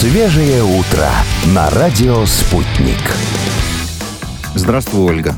Свежее утро на радио «Спутник». Здравствуй, Ольга.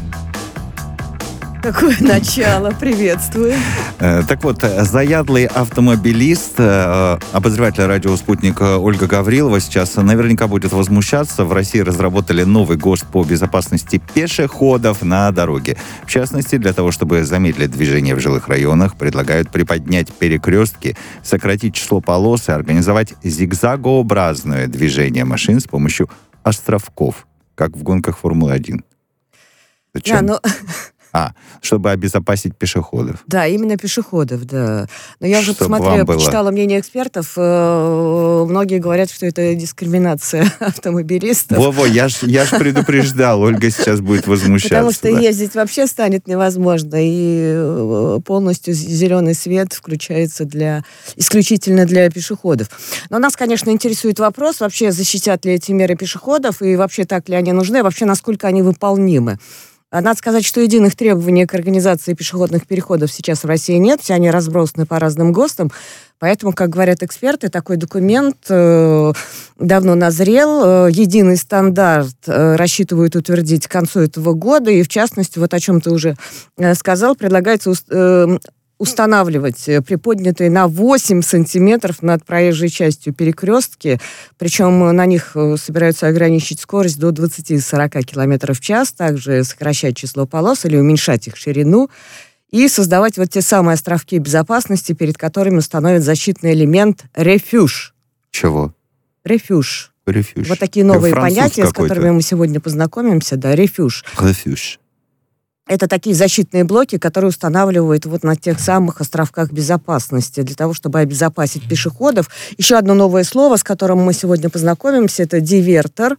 Какое начало, приветствую. Так вот, заядлый автомобилист, обозреватель радио «Спутник» Ольга Гаврилова сейчас наверняка будет возмущаться. В России разработали новый ГОСТ по безопасности пешеходов на дороге. В частности, для того, чтобы замедлить движение в жилых районах, предлагают приподнять перекрестки, сократить число полос и организовать зигзагообразное движение машин с помощью островков, как в гонках Формулы-1. Зачем? Чтобы обезопасить пешеходов. Да, именно пешеходов, да. Но я уже посмотрела, почитала мнение экспертов. Многие говорят, что это дискриминация автомобилистов. Во-во, я ж предупреждал. Ольга сейчас будет возмущаться. Потому что ездить вообще станет невозможно. И полностью зеленый свет включается исключительно для пешеходов. Но нас, конечно, интересует вопрос, вообще защитят ли эти меры пешеходов, и вообще так ли они нужны, и вообще насколько они выполнимы. Надо сказать, что единых требований к организации пешеходных переходов сейчас в России нет, все они разбросаны по разным ГОСТам, поэтому, как говорят эксперты, такой документ давно назрел. Единый стандарт рассчитывают утвердить к концу этого года, и в частности, вот о чем ты уже сказал, предлагается устанавливать приподнятые на 8 сантиметров над проезжей частью перекрестки, причем на них собираются ограничить скорость до 20-40 км в час, также сокращать число полос или уменьшать их ширину, и создавать вот те самые островки безопасности, перед которыми установят защитный элемент рефюж. Чего? Рефюж. Рефюж. Вот такие новые понятия, с которыми мы сегодня познакомимся, да, рефюж. Рефюж. Это такие защитные блоки, которые устанавливают вот на тех самых островках безопасности для того, чтобы обезопасить пешеходов. Еще одно новое слово, с которым мы сегодня познакомимся, это дивертор.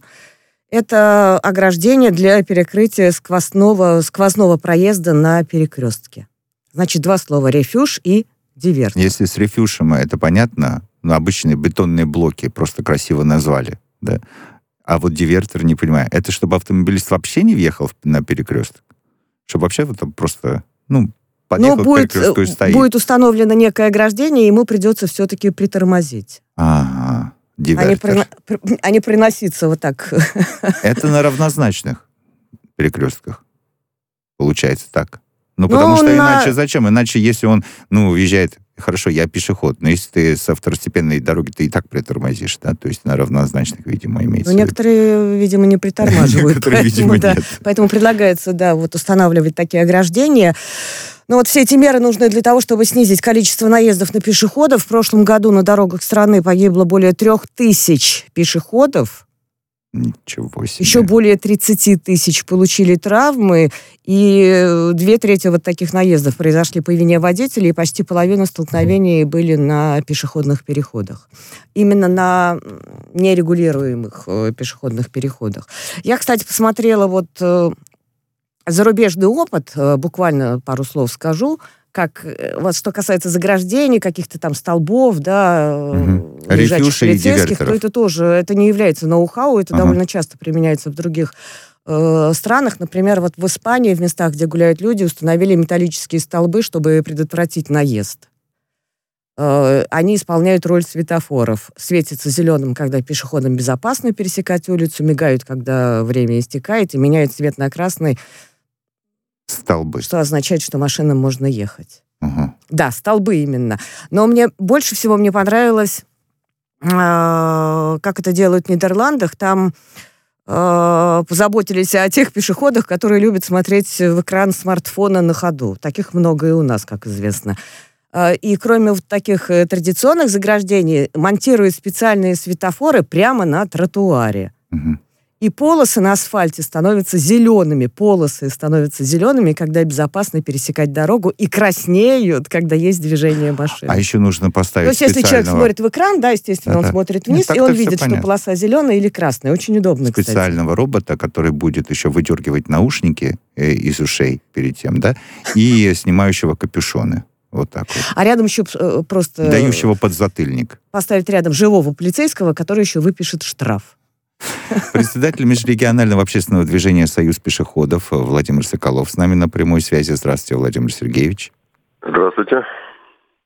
Это ограждение для перекрытия сквозного проезда на перекрестке. Значит, два слова: рефюж и дивертор. Если с рефюжем это понятно, обычные бетонные блоки просто красиво назвали, да? А вот дивертор, не понимаю, это чтобы автомобилист вообще не въехал на перекресток? Чтобы вообще вот просто, подъехал к перекрестку и стоит. Будет установлено некое ограждение, и ему придется все-таки притормозить. Ага, дивертор. А не приноситься вот так. Это на равнозначных перекрестках. Получается так. Потому что иначе зачем? Иначе, если он, въезжает... Хорошо, я пешеход, но если ты со второстепенной дороги, ты и так притормозишь, да? То есть на равнозначных, видимо, имеется в виду. Некоторые, видимо, не притормаживают. Некоторые, видимо, нет. Поэтому предлагается, устанавливать такие ограждения. Но вот все эти меры нужны для того, чтобы снизить количество наездов на пешеходов. В прошлом году на дорогах страны погибло более 3000 пешеходов. Ничего себе. Еще более 30 тысяч получили травмы, и 2/3 вот таких наездов произошли по вине водителей, и почти половина столкновений были на пешеходных переходах. Именно на нерегулируемых пешеходных переходах. Я, кстати, посмотрела зарубежный опыт, буквально пару слов скажу, что касается заграждений, каких-то там столбов, лежачих полицейских, то это тоже, не является ноу-хау, это довольно часто применяется в других странах. Например, в Испании, в местах, где гуляют люди, установили металлические столбы, чтобы предотвратить наезд. Они исполняют роль светофоров. Светятся зеленым, когда пешеходам безопасно пересекать улицу, мигают, когда время истекает, и меняют цвет на красный, столбы. Что означает, что машинам можно ехать. Угу. Да, столбы именно. Но больше всего мне понравилось, как это делают в Нидерландах. Там позаботились о тех пешеходах, которые любят смотреть в экран смартфона на ходу. Таких много и у нас, как известно. И кроме таких традиционных заграждений, монтируют специальные светофоры прямо на тротуаре. Угу. И полосы на асфальте становятся зелеными. Когда безопасно пересекать дорогу, и краснеют, когда есть движение машин. А еще нужно поставить То есть, если человек смотрит в экран, естественно, он смотрит вниз, и он видит, что полоса зеленая или красная. Очень удобно, кстати. Специального робота, который будет еще выдергивать наушники из ушей перед тем, и снимающего капюшоны. Вот так вот. А рядом еще просто... Дающего подзатыльник. Поставить рядом живого полицейского, который еще выпишет штраф. Председатель межрегионального общественного движения «Союз пешеходов» Владимир Соколов с нами на прямой связи. Здравствуйте, Владимир Сергеевич. Здравствуйте.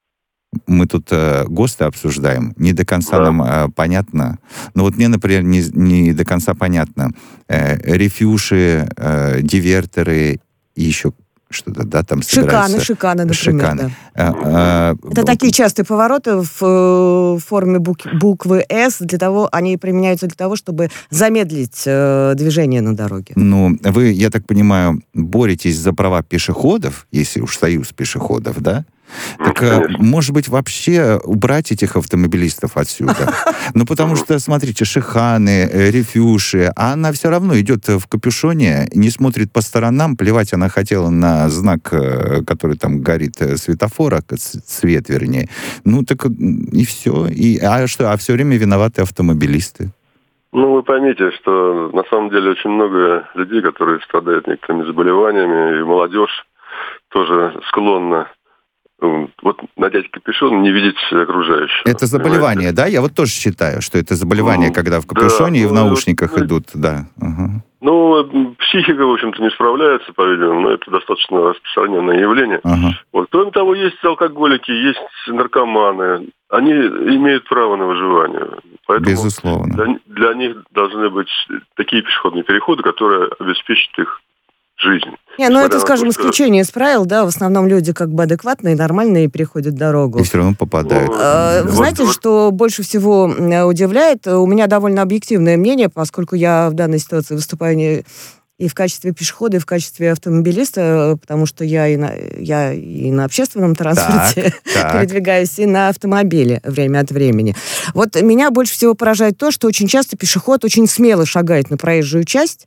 Мы тут ГОСТы обсуждаем, не до конца нам понятно. Но вот мне, например, не до конца понятно. Рефюши, дивертеры и еще что-то, да, там собираются. Шиканы, например, Шиканы. Да. Это такие частые повороты в форме буквы «С», они применяются для того, чтобы замедлить движение на дороге. Ну, вы, я так понимаю, боретесь за права пешеходов, если уж союз пешеходов, да? Так, может быть, вообще убрать этих автомобилистов отсюда? Ну, потому что, смотрите, шиханы, рефюши, а она все равно идет в капюшоне, не смотрит по сторонам, плевать она хотела на знак, который там горит, светофора, цвет, вернее. Ну, так и все. А все время виноваты автомобилисты. Ну, вы поймите, что на самом деле очень много людей, которые страдают некоторыми заболеваниями, и молодежь тоже склонна вот надеть капюшон, не видеть окружающего. Это заболевание, понимаете? Да? Я вот тоже считаю, что это заболевание, когда в капюшоне и в наушниках идут, да. Ага. Ну, психика, в общем-то, не справляется, по-видимому, но это достаточно распространенное явление. Ага. Вот. Кроме того, есть алкоголики, есть наркоманы. Они имеют право на выживание. Поэтому безусловно. Для них должны быть такие пешеходные переходы, которые обеспечат их жизнь. Это, скажем, исключение из правил, да, в основном люди как бы адекватные, нормальные переходят дорогу. И все равно попадают. Знаете, что больше всего удивляет? У меня довольно объективное мнение, поскольку я в данной ситуации выступаю и в качестве пешехода, и в качестве автомобилиста, потому что я и на общественном транспорте передвигаюсь, и на автомобиле время от времени. Вот меня больше всего поражает то, что очень часто пешеход очень смело шагает на проезжую часть,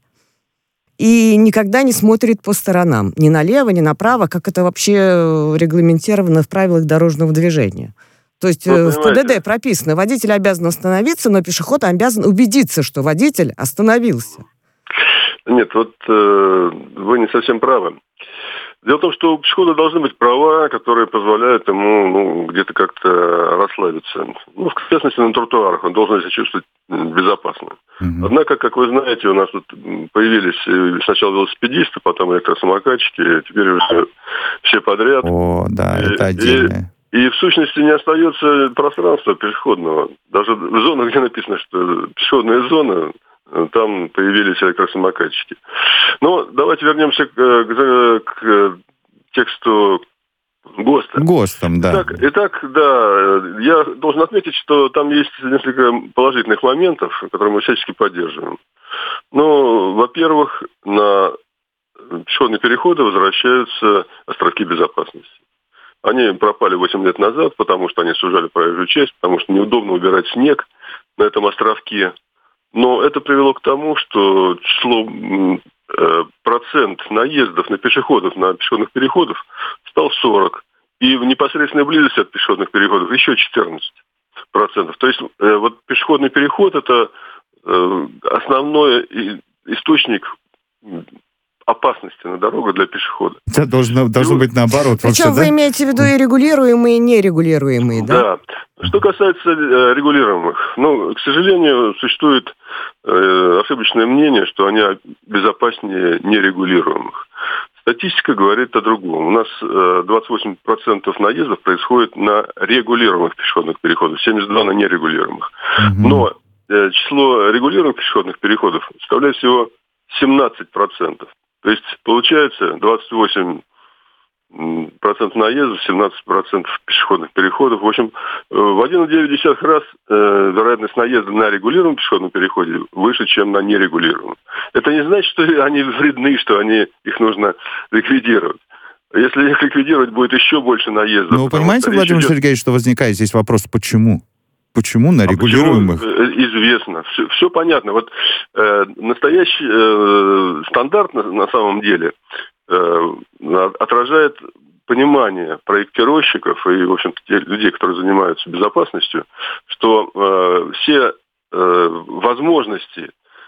и никогда не смотрит по сторонам, ни налево, ни направо, как это вообще регламентировано в правилах дорожного движения. То есть в ПДД прописано, водитель обязан остановиться, но пешеход обязан убедиться, что водитель остановился. Нет, вот вы не совсем правы. Дело в том, что у пешехода должны быть права, которые позволяют ему где-то как-то расслабиться. В частности, на тротуарах он должен себя чувствовать безопасно. Однако, как вы знаете, у нас тут появились сначала велосипедисты, потом электросамокатчики, теперь уже все подряд. О, да, это отдельно. И в сущности не остается пространства пешеходного. Даже в зонах, где написано, что пешеходная зона, там появились электросамокатчики. Но давайте вернемся к тексту ГОСТа. ГОСТом, да. Итак, да, я должен отметить, что там есть несколько положительных моментов, которые мы всячески поддерживаем. Ну, во-первых, на пешеходные переходы возвращаются островки безопасности. Они пропали 8 лет назад, потому что они сужали проезжую часть, потому что неудобно убирать снег на этом островке. Но это привело к тому, что процент наездов на пешеходов, на пешеходных переходов стал 40. И в непосредственной близости от пешеходных переходов еще 14%. То есть вот пешеходный переход – это основной источник опасности на дорогах для пешехода. Это должно быть наоборот. Причем вы имеете в виду и регулируемые, и нерегулируемые, да? Да. Что касается регулируемых, к сожалению, существует ошибочное мнение, что они безопаснее нерегулируемых. Статистика говорит о другом. У нас 28% наездов происходит на регулируемых пешеходных переходах, 72% на нерегулируемых. Но число регулируемых пешеходных переходов составляет всего 17%. То есть получается 28% наездов, 17% пешеходных переходов. В общем, в 1,9 раз вероятность наезда на регулируемом пешеходном переходе выше, чем на нерегулируемом. Это не значит, что они вредны, что их нужно ликвидировать. Если их ликвидировать, будет еще больше наездов. Но вы понимаете, Владимир Сергеевич, что возникает здесь вопрос, почему? Почему на регулируемых? Известно. Все понятно. Вот настоящий стандарт на самом деле отражает понимание проектировщиков и, в общем-то, тех людей, которые занимаются безопасностью, что все возможности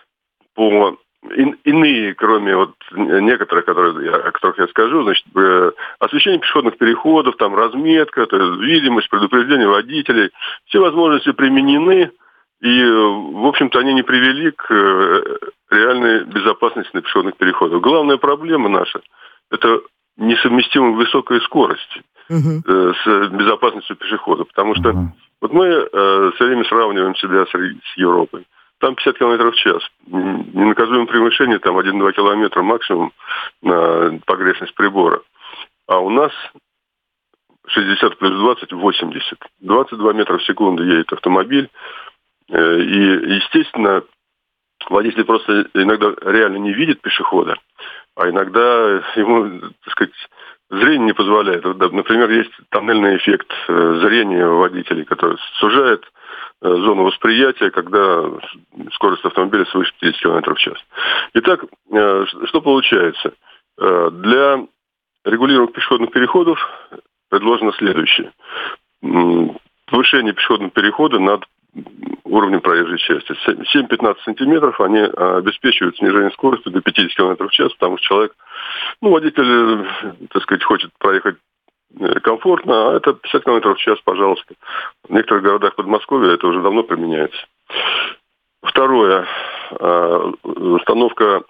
иные, кроме некоторых, о которых я скажу, значит, освещение пешеходных переходов, там разметка, видимость, предупреждение водителей, все возможности применены, и, в общем-то, они не привели к реальной безопасности на пешеходных переходах. Главная проблема наша – это несовместимость высокой скорости. с безопасностью пешехода. Потому что вот мы все время сравниваем себя с Европой. Там 50 км в час. Ненаказуемое превышение там 1-2 километра максимум на погрешность прибора. А у нас 60 плюс 20 – 80. 22 метра в секунду едет автомобиль. И, естественно, водитель просто иногда реально не видит пешехода, а иногда ему, так сказать, зрение не позволяет. Вот, например, есть тоннельный эффект зрения у водителей, который сужает зону восприятия, когда скорость автомобиля свыше 50 км в час. Итак, что получается? Для регулируемых пешеходных переходов предложено следующее. Повышение пешеходного перехода над уровнем проезжей части. 7-15 сантиметров они обеспечивают снижение скорости до 50 км в час, потому что человек, водитель, так сказать, хочет проехать комфортно, а это 50 км в час, пожалуйста. В некоторых городах Подмосковья это уже давно применяется. Второе. Установка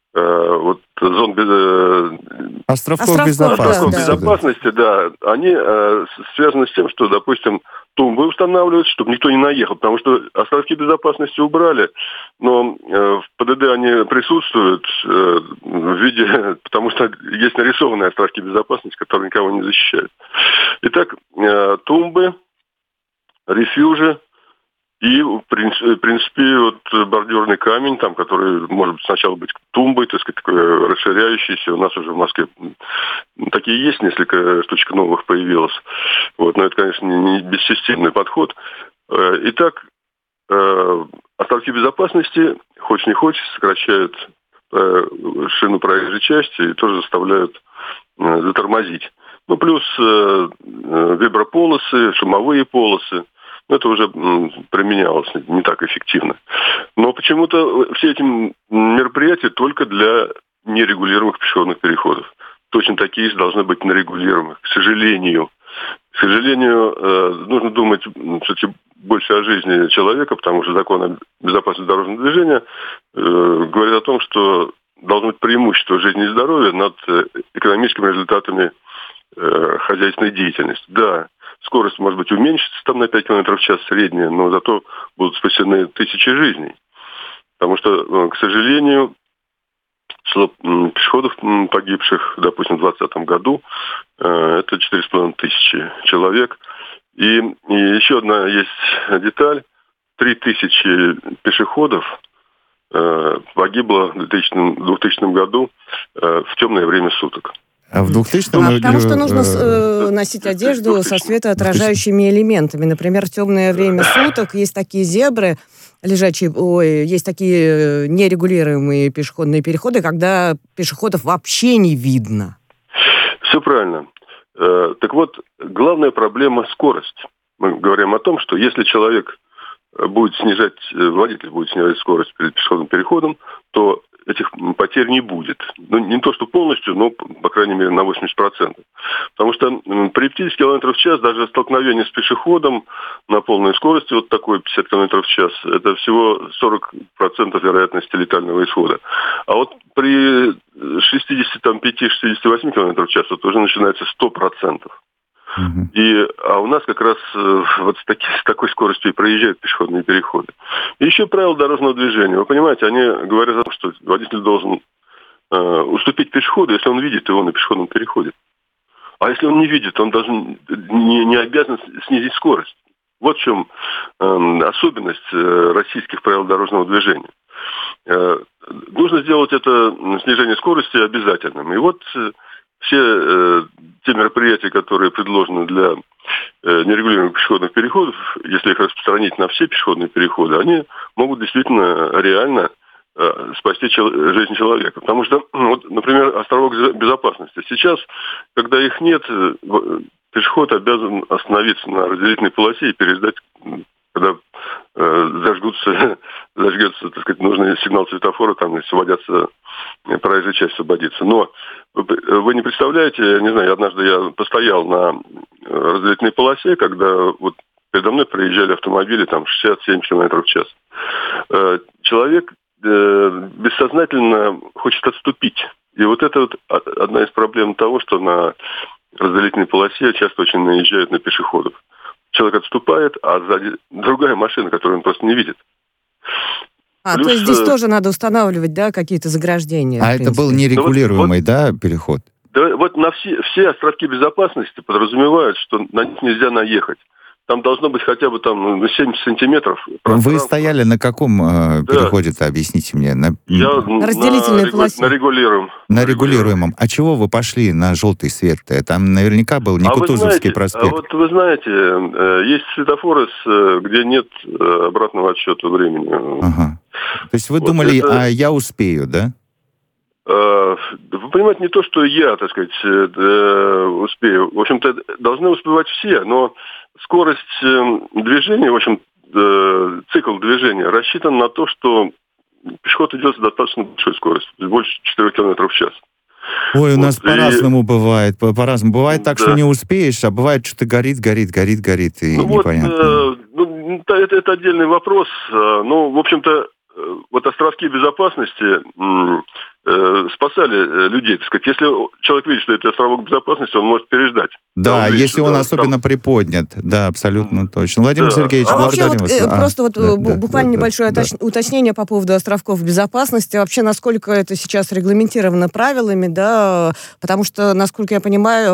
зон островков безопасности, да, они связаны с тем, что, допустим, тумбы устанавливают, чтобы никто не наехал, потому что островки безопасности убрали, но в ПДД они присутствуют в виде, потому что есть нарисованные островки безопасности, которые никого не защищают. Итак, тумбы, рефьюжи, и, в принципе, бордюрный камень, там, который может сначала быть тумбой, так сказать, такой расширяющийся. У нас уже в Москве такие есть, несколько штучек новых появилось. Но это, конечно, не бессистемный подход. Итак, островки безопасности, хочешь не хочешь, сокращают шину проезжей части и тоже заставляют затормозить. Плюс виброполосы, шумовые полосы. Это уже применялось не так эффективно. Но почему-то все эти мероприятия только для нерегулируемых пешеходных переходов. Точно такие же должны быть на регулируемых. К сожалению, нужно думать все-таки больше о жизни человека, потому что закон о безопасности дорожного движения говорит о том, что должно быть преимущество жизни и здоровья над экономическими результатами хозяйственной деятельности. Да, скорость, может быть, уменьшится там на 5 км в час средняя, но зато будут спасены тысячи жизней. Потому что, к сожалению, число пешеходов погибших, допустим, в 2020 году, это 4,5 тысячи человек. И еще одна есть деталь. 3000 пешеходов погибло в 2000 году в темное время суток. А в 2000-м... Потому что нужно носить одежду со светоотражающими элементами. Например, в темное время суток есть такие зебры, есть такие нерегулируемые пешеходные переходы, когда пешеходов вообще не видно. Все правильно. Так вот, главная проблема – скорость. Мы говорим о том, что если водитель будет снижать скорость перед пешеходным переходом, то этих потерь не будет. Не то, что полностью, но, по крайней мере, на 80%. Потому что при 50 км в час даже столкновение с пешеходом на полной скорости, такой 50 км в час, это всего 40% вероятности летального исхода. А при 65-68 км в час уже начинается 100%. А у нас как раз с такой скоростью и проезжают пешеходные переходы. И еще правила дорожного движения. Вы понимаете, они говорят о том, что водитель должен уступить пешеходу, если он видит его на пешеходном переходе. А если он не видит, он даже не обязан снизить скорость. Вот в чем особенность российских правил дорожного движения. Нужно сделать это снижение скорости обязательным. И все те мероприятия, которые предложены для нерегулируемых пешеходных переходов, если их распространить на все пешеходные переходы, они могут действительно реально спасти жизнь человека. Потому что, например, островок безопасности. Сейчас, когда их нет, пешеход обязан остановиться на разделительной полосе и переждать, когда зажгется, так сказать, нужный сигнал светофора, там освободятся, проезжая часть освободится. Но вы не представляете, я не знаю, однажды я постоял на разделительной полосе, когда передо мной проезжали автомобили там 60-70 км в час. Человек бессознательно хочет отступить. И это одна из проблем того, что на разделительной полосе часто очень наезжают на пешеходов. Человек отступает, а сзади другая машина, которую он просто не видит. Плюс, то есть здесь тоже надо устанавливать, да, какие-то заграждения? А это был нерегулируемый, да, переход? Да, вот на все островки безопасности подразумевают, что на них нельзя наехать. Там должно быть хотя бы там 7 сантиметров. Вы стояли на каком переходе-то, объясните мне? На разделительной полосе. На регулируемом. На регулируемом. А чего вы пошли на желтый свет-то? Там наверняка был не Кутузовский проспект. А вот вы знаете, есть светофоры, где нет обратного отсчета времени. Ага. То есть вы думали, я успею, да? Вы понимаете, не то, что я, так сказать, успею. В общем-то, должны успевать все, но скорость движения, в общем, цикл движения рассчитан на то, что пешеход идет с достаточно большой скоростью, больше 4 км в час. Ой, у нас по-разному бывает. По-разному. Бывает так, что не успеешь, а бывает, что горит, и непонятно. Это отдельный вопрос. Ну, в общем-то, вот островки безопасности спасали людей, так сказать. Если человек видит, что это островок безопасности, он может переждать. Да, если он особенно приподнят. Да, абсолютно точно. Владимир Сергеевич, благодарим вас. Просто буквально небольшое уточнение по поводу островков безопасности. Вообще, насколько это сейчас регламентировано правилами, да, потому что, насколько я понимаю,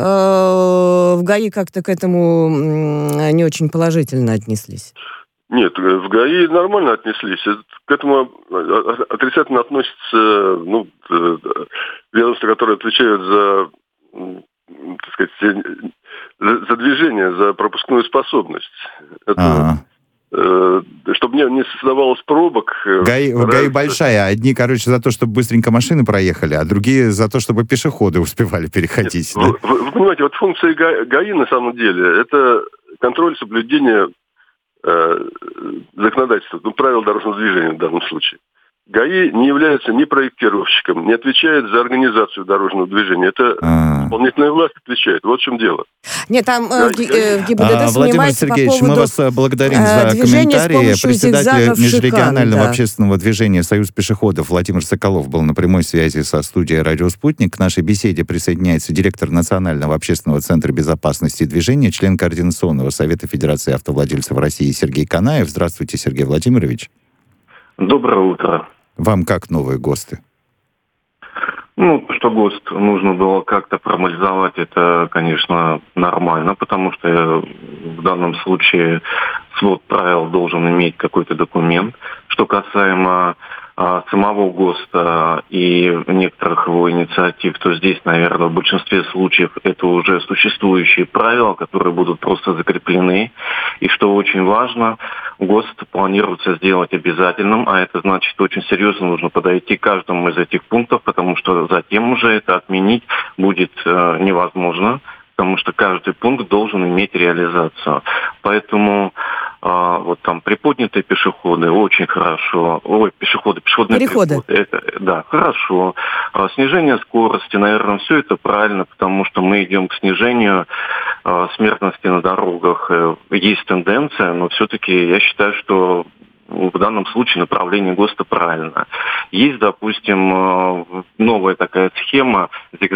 в ГАИ как-то к этому не очень положительно отнеслись. Нет, в ГАИ нормально отнеслись. К этому отрицательно относятся ведомства, которые отвечают за, так сказать, за движение, за пропускную способность. Это, чтобы не создавалось пробок. ГАИ большая. Одни, за то, чтобы быстренько машины проехали, а другие за то, чтобы пешеходы успевали переходить. Нет, да? Вы понимаете, вот функция ГАИ на самом деле это контроль соблюдения законодательства, правил дорожного движения в данном случае. ГАИ не является ни проектировщиком, не отвечает за организацию дорожного движения. Это исполнительная власть отвечает. Вот в чем дело. Нет, там в ГИБДД Владимир Сергеевич, мы вас благодарим за комментарии. Председатель межрегионального общественного движения «Союз пешеходов» Владимир Соколов был на прямой связи со студией «Радио Спутник». К нашей беседе присоединяется директор Национального общественного центра безопасности движения, член Координационного совета Федерации автовладельцев России Сергей Канаев. Здравствуйте, Сергей Владимирович. Доброе утро. Вам как новые ГОСТы? Что ГОСТ нужно было как-то формализовать, это, конечно, нормально, потому что в данном случае свод правил должен иметь какой-то документ. Что касаемо самого ГОСТа и некоторых его инициатив, то здесь, наверное, в большинстве случаев это уже существующие правила, которые будут просто закреплены. И что очень важно, ГОСТ планируется сделать обязательным, а это значит, очень серьезно нужно подойти к каждому из этих пунктов, потому что затем уже это отменить будет невозможно, потому что каждый пункт должен иметь реализацию. Поэтому приподнятые пешеходы очень хорошо. Пешеходные переходы. Это, хорошо. Снижение скорости, наверное, все это правильно, потому что мы идем к снижению смертности на дорогах. Есть тенденция, но все-таки я считаю, что в данном случае направление ГОСТа правильно. Есть, допустим, новая такая схема,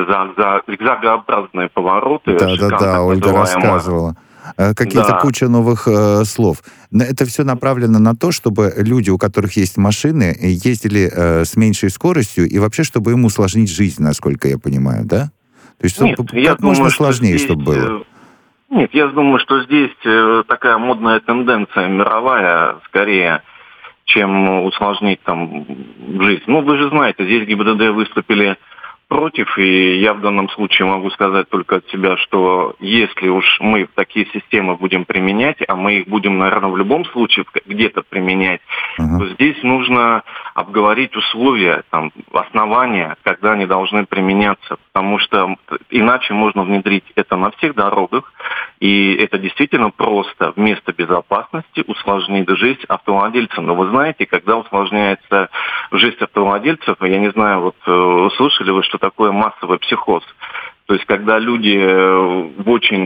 зигзагообразные повороты. Да, Ольга рассказывала. Какие-то куча новых слов. Это все направлено на то, чтобы люди, у которых есть машины, ездили с меньшей скоростью, и вообще, чтобы им усложнить жизнь, насколько я понимаю, да? То есть, как можно сложнее, чтобы было? Нет, я думаю, что здесь такая модная тенденция мировая, скорее, чем усложнить жизнь. Вы же знаете, здесь ГИБДД выступили против, и я в данном случае могу сказать только от себя, что если уж мы такие системы будем применять, а мы их будем, наверное, в любом случае где-то применять, то здесь нужно обговорить условия, основания, когда они должны применяться, потому что иначе можно внедрить это на всех дорогах, и это действительно просто вместо безопасности усложнить жизнь автовладельцам. Но вы знаете, когда усложняется жизнь автовладельцев, я не знаю, слышали вы, что такое массовый психоз? То есть, когда люди в очень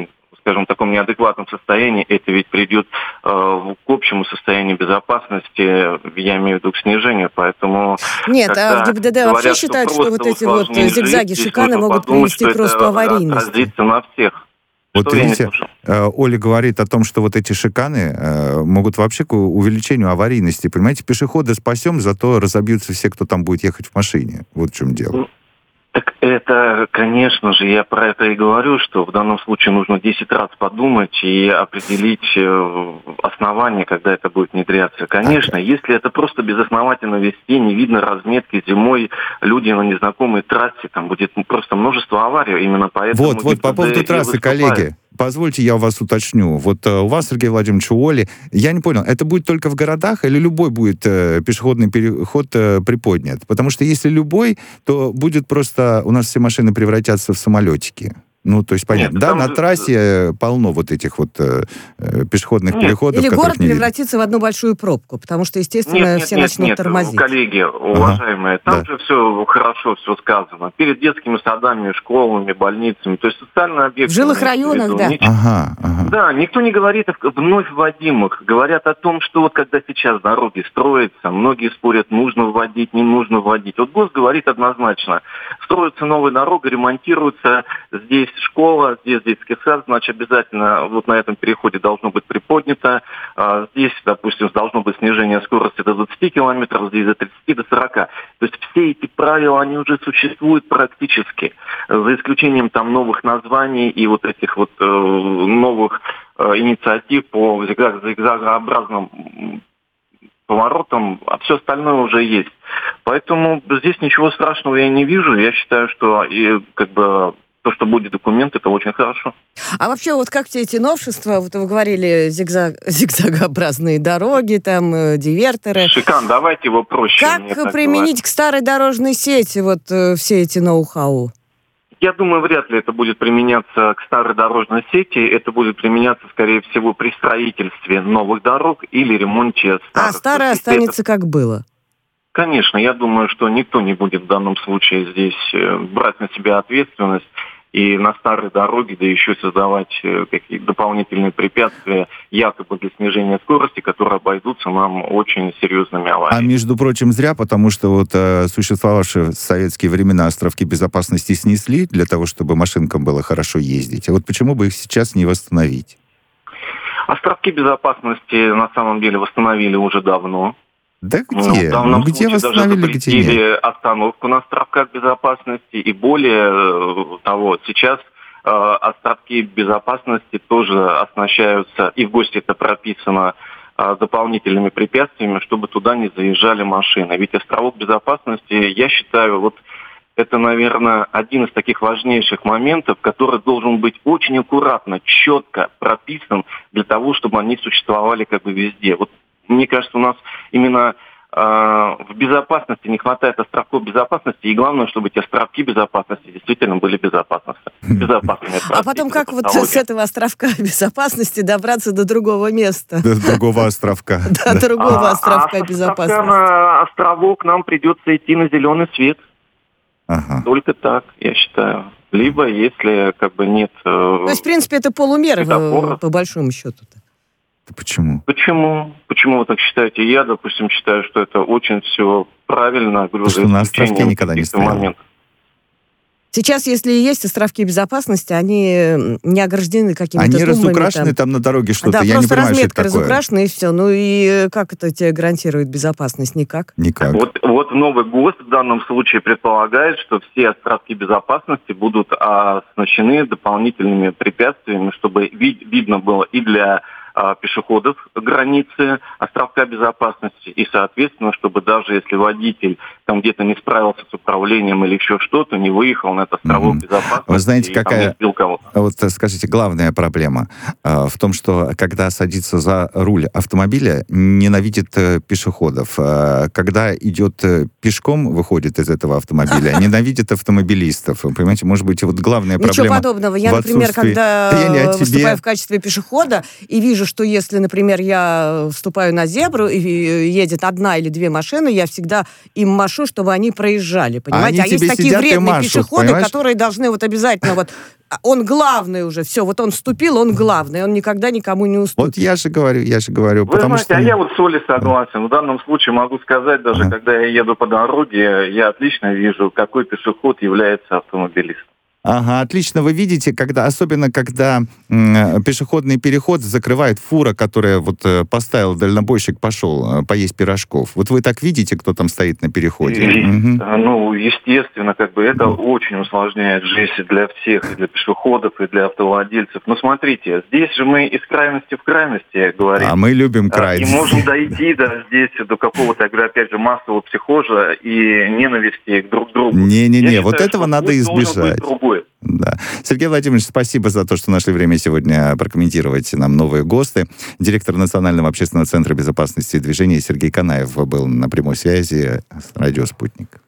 скажем, в таком неадекватном состоянии, это ведь придет к общему состоянию безопасности, я имею в виду к снижению, поэтому... Нет, а в ГИБДД вообще считают, что вот эти вот зигзаги, шиканы могут привести к росту аварийности. Отразится на всех. Вот видите, Оля говорит о том, что вот эти шиканы могут вообще к увеличению аварийности. Понимаете, пешехода спасем, зато разобьются все, кто там будет ехать в машине. Вот в чем дело. Так это, конечно же, я про это и говорю, что в данном случае нужно 10 раз подумать и определить основания, когда это будет внедряться. Конечно, если это просто безосновательно вести, не видно разметки зимой, люди на незнакомой трассе, там будет просто множество аварий, именно поэтому... Вот, по поводу трассы, коллеги, позвольте я у вас уточню. Вот у вас, Сергей Владимирович, у Оли, я не понял, это будет только в городах или любой будет пешеходный переход приподнят? Потому что если любой, то будет просто у нас все машины превратятся в самолетики. Ну, то есть, понятно. Нет, да, на трассе полно вот этих вот пешеходных переходов. Или город превратится в одну большую пробку, потому что, естественно, все начнут тормозить. Коллеги, уважаемые, там же все хорошо, все сказано. Перед детскими садами, школами, больницами, то есть социальные объекты. В жилых районах, да. Да, никто не говорит о вновь вводимых. Говорят о том, что вот когда сейчас дороги строятся, многие спорят, нужно вводить, не нужно вводить. Вот ГОС говорит однозначно. Строятся новые дороги, ремонтируются здесь школа, здесь детский сад, значит, обязательно вот на этом переходе должно быть приподнято. Здесь, допустим, должно быть снижение скорости до 20 километров, здесь до 30, до 40. То есть все эти правила, они уже существуют практически. За исключением там новых названий и вот этих вот новых инициатив по зигзагообразным поворотам, а все остальное уже есть. Поэтому здесь ничего страшного я не вижу. Я считаю, что то, что будет документ, это очень хорошо. А вообще, вот как все эти новшества, вот вы говорили, зигзагообразные дороги, там, диверторы. Шикан, давайте его проще. Как применить к старой дорожной сети вот все эти ноу-хау? Я думаю, вряд ли это будет применяться к старой дорожной сети. Это будет применяться, скорее всего, при строительстве новых дорог или ремонте старых. А старое останется как было? Конечно, я думаю, что никто не будет в данном случае здесь брать на себя ответственность и на старой дороге, да еще создавать какие-то дополнительные препятствия, якобы для снижения скорости, которые обойдутся нам очень серьезными авариями. А между прочим, зря, потому что вот существовавшие в советские времена островки безопасности снесли для того, чтобы машинкам было хорошо ездить. А вот почему бы их сейчас не восстановить? Островки безопасности на самом деле восстановили уже давно. Да где? Где восстановили, где нет? Остановку на островках безопасности. И более того, сейчас островки безопасности тоже оснащаются, и в ГОСТе это прописано, дополнительными препятствиями, чтобы туда не заезжали машины. Ведь островок безопасности, я считаю, вот это, наверное, один из таких важнейших моментов, который должен быть очень аккуратно, четко прописан для того, чтобы они существовали как бы везде. Вот мне кажется, у нас именно в безопасности не хватает островков безопасности, и главное, чтобы эти островки безопасности действительно были безопасными. А потом как вот с этого островка безопасности добраться до другого места? До другого островка. До другого островка безопасности. На островок нам придется идти на зеленый свет. Только так, я считаю. Либо, если нет... То есть, в принципе, это полумера, по большому счету-то. Почему? Почему вы так считаете? Я, допустим, считаю, что это очень все правильно. Потому что на островке никогда не стоял. Сейчас, если и есть островки безопасности, они не ограждены какими-то тумбами. Они разукрашены там на дороге что-то. Да, я не понимаю, что это такое. разукрашена, и все. Ну и как это тебе гарантирует безопасность? Никак. Вот новый ГОСТ в данном случае предполагает, что все островки безопасности будут оснащены дополнительными препятствиями, чтобы видно было и для пешеходов границы островка безопасности, и, соответственно, чтобы даже если водитель там где-то не справился с управлением или еще что-то, не выехал на этот островок безопасности. Вы знаете, какая, не сбил кого-то. Вот скажите, главная проблема в том, что когда садится за руль автомобиля, ненавидит пешеходов. Когда идет пешком, выходит из этого автомобиля, ненавидит автомобилистов. Вы понимаете, может быть, вот главная проблема. Ничего подобного. Я, например, когда выступаю в качестве пешехода и вижу, вижу, что если, например, я вступаю на зебру и едет одна или две машины, я всегда им машу, чтобы они проезжали, понимаете? Они есть тебе такие сидят и вредные машут, пешеходы, понимаешь? которые должны вот обязательно вот... Он главный уже, все, вот он вступил, он главный, он никогда никому не уступит. Вот я же говорю, Вы потому знаете, что... а я вот с Олей согласен. В данном случае могу сказать, даже когда я еду по дороге, я отлично вижу, какой пешеход является автомобилистом. Ага, отлично. Вы видите, особенно когда пешеходный переход закрывает фура, которая поставил дальнобойщик, пошел поесть пирожков. Вот вы так видите, кто там стоит на переходе? Ну, естественно, это очень усложняет жизнь для всех, и для пешеходов, и для автовладельцев. Но смотрите, здесь же мы из крайности в крайности говорим. А мы любим крайность. И можем дойти здесь до какого-то, я говорю, опять же, массового психоза и ненависти друг к другу. Не-не-не, вот этого надо избежать. Да. Сергей Владимирович, спасибо за то, что нашли время сегодня прокомментировать нам новые ГОСТы. Директор Национального общественного центра безопасности движения Сергей Канаев был на прямой связи с радио «Спутник».